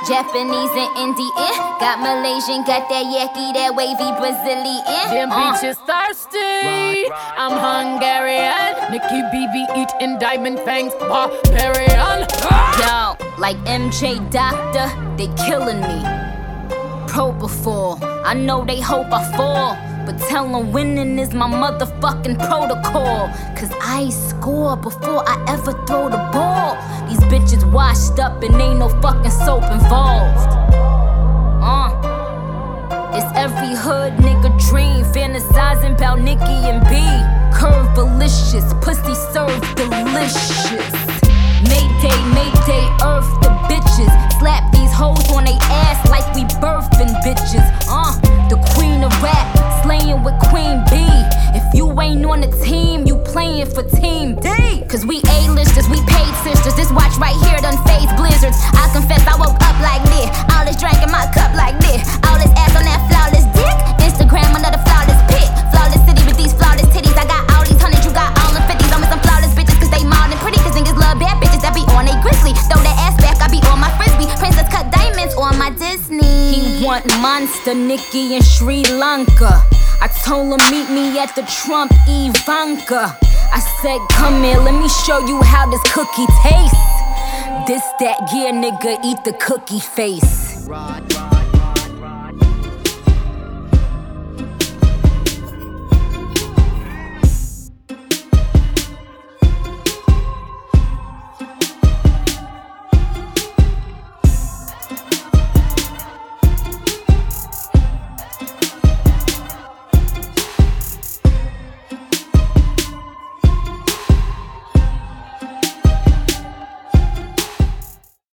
Japanese and Indian. Got Malaysian, got that yaki, that wavy Brazilian. Them peaches thirsty. I'm Hungarian. Nicki BB eating diamond fangs, barbarian. Yo, like MJ Doctor, they killing me. Propofol, I know they hope I fall, but tell them winning is my motherfucking protocol. Cause I score before I ever throw the ball. These bitches washed up and ain't no fucking soap involved. It's every hood nigga dream, fantasizing about Nicki and B. Curve delicious, pussy served delicious. Mayday, Mayday, earth the bitches. Slap these hoes on they ass like we birthing bitches. The queen of rap, slaying with Queen B. If you ain't on the team, you playing for Team D. Cause we A-listers, we paid sisters. This watch right here done phase blizzards. I confess I woke up like this. All this drink in my cup like this. All this ass on that flawless dick. Instagram another flawless pic. Flawless city with these flawless titties. I got all these hundreds, you got all the 50s. I'm with some flawless bitches cause they mild and pretty. Cause niggas love bad bitches that be on they grizzly. Throw that ass back, I be on my frisbee. Princess cut diamonds on my Disney. He want Monster, Nicki, and Sri Lanka. I told him meet me at the Trump Ivanka. I said come here, let me show you how this cookie tastes. This, that, yeah, nigga, eat the cookie face.